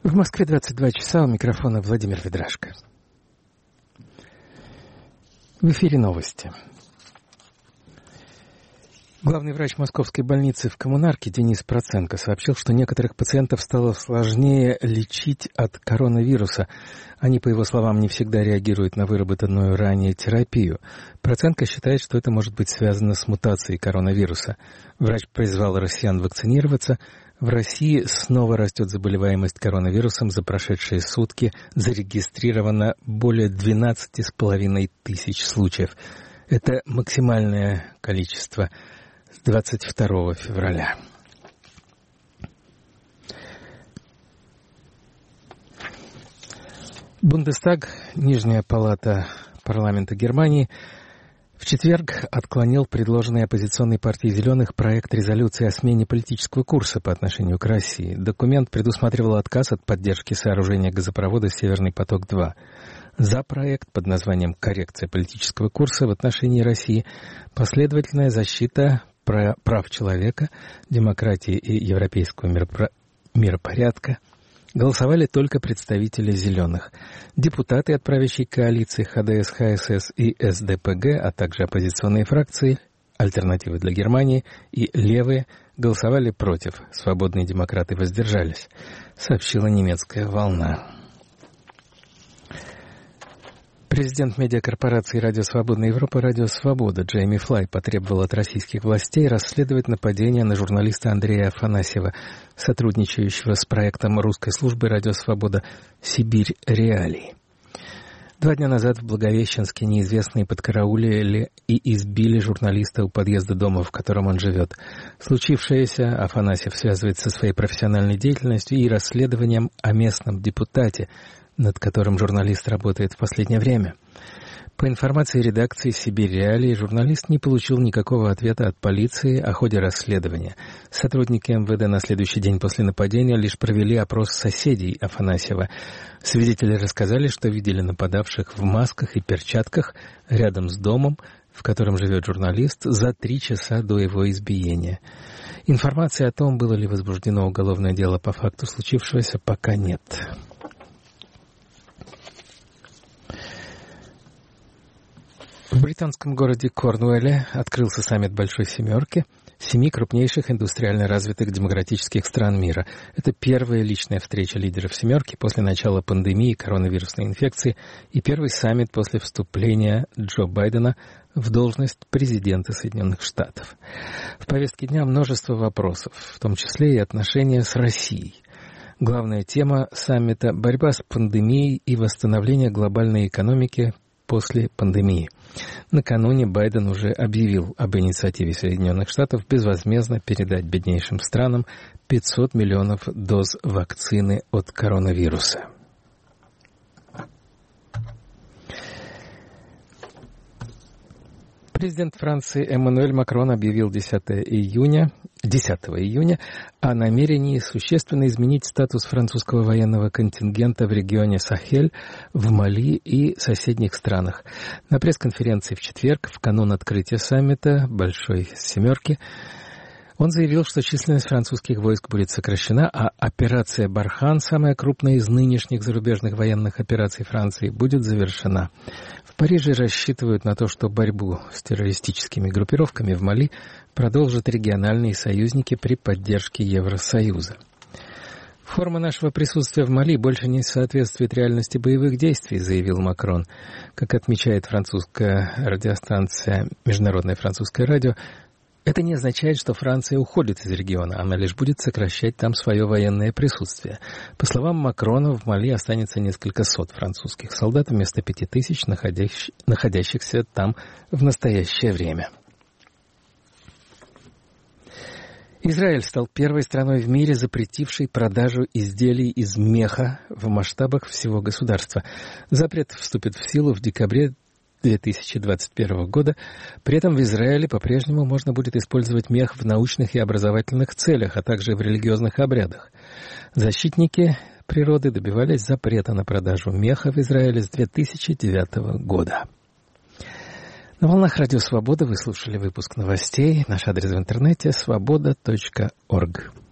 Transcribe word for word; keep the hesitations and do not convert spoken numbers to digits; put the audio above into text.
В Москве двадцать два часа, у микрофона Владимир Ведрашко. В эфире новости. Главный врач Московской больницы в Коммунарке Денис Проценко сообщил, что некоторых пациентов стало сложнее лечить от коронавируса. Они, по его словам, не всегда реагируют на выработанную ранее терапию. Проценко считает, что это может быть связано с мутацией коронавируса. Врач призвал россиян вакцинироваться. В России снова растет заболеваемость коронавирусом. За прошедшие сутки зарегистрировано более двенадцать с половиной тысяч случаев. Это максимальное количество с двадцать второго февраля. Бундестаг, нижняя палата парламента Германии, в четверг отклонил предложенный оппозиционной партией «Зеленых» проект резолюции о смене политического курса по отношению к России. Документ предусматривал отказ от поддержки сооружения газопровода «Северный поток-два». За проект под названием «Коррекция политического курса в отношении России», последовательная защита прав человека, демократии и европейского миропро... миропорядка, голосовали только представители «Зеленых». Депутаты от правящей коалиции ХДС, ХСС и СДПГ, а также оппозиционные фракции «Альтернативы для Германии» и «Левые» голосовали против. Свободные демократы воздержались, сообщила немецкая «Волна». Президент медиакорпорации «Радио Свободная Европа» «Радио Свобода» Джейми Флай потребовал от российских властей расследовать нападение на журналиста Андрея Афанасьева, сотрудничающего с проектом русской службы «Радио Свобода» «Сибирь Реалии». Два дня назад в Благовещенске неизвестные подкараулили и избили журналиста у подъезда дома, в котором он живет. Случившееся Афанасьев связывает со своей профессиональной деятельностью и расследованием о местном депутате, над которым журналист работает в последнее время. По информации редакции «Сибирь Реалии», журналист не получил никакого ответа от полиции о ходе расследования. Сотрудники МВД на следующий день после нападения лишь провели опрос соседей Афанасьева. Свидетели рассказали, что видели нападавших в масках и перчатках рядом с домом, в котором живет журналист, за три часа до его избиения. Информации о том, было ли возбуждено уголовное дело по факту случившегося, пока нет. В британском городе Корнуэлле открылся саммит Большой Семерки, семи крупнейших индустриально развитых демократических стран мира. Это первая личная встреча лидеров «семерки» после начала пандемии коронавирусной инфекции и первый саммит после вступления Джо Байдена в должность президента Соединенных Штатов. В повестке дня множество вопросов, в том числе и отношения с Россией. Главная тема саммита – борьба с пандемией и восстановление глобальной экономики после пандемии. Накануне Байден уже объявил об инициативе Соединенных Штатов безвозмездно передать беднейшим странам пятьсот миллионов доз вакцины от коронавируса. Президент Франции Эммануэль Макрон объявил десятого июня о намерении существенно изменить статус французского военного контингента в регионе Сахель, в Мали и соседних странах. На пресс-конференции в четверг, в канун открытия саммита Большой Семерки, он заявил, что численность французских войск будет сокращена, а операция «Бархан», самая крупная из нынешних зарубежных военных операций Франции, будет завершена. В Париже рассчитывают на то, что борьбу с террористическими группировками в Мали продолжат региональные союзники при поддержке Евросоюза. «Форма нашего присутствия в Мали больше не соответствует реальности боевых действий», заявил Макрон. Как отмечает французская радиостанция «Международное французское радио», это не означает, что Франция уходит из региона, она лишь будет сокращать там свое военное присутствие. По словам Макрона, в Мали останется несколько сот французских солдат вместо пяти тысяч, находящ... находящихся там в настоящее время. Израиль стал первой страной в мире, запретившей продажу изделий из меха в масштабах всего государства. Запрет вступит в силу в декабре две тысячи двадцать первого года. При этом в Израиле по-прежнему можно будет использовать мех в научных и образовательных целях, а также в религиозных обрядах. Защитники природы добивались запрета на продажу меха в Израиле с две тысячи девятого года. На волнах Радио Свобода вы слушали выпуск новостей. Наш адрес в интернете свобода точка орг.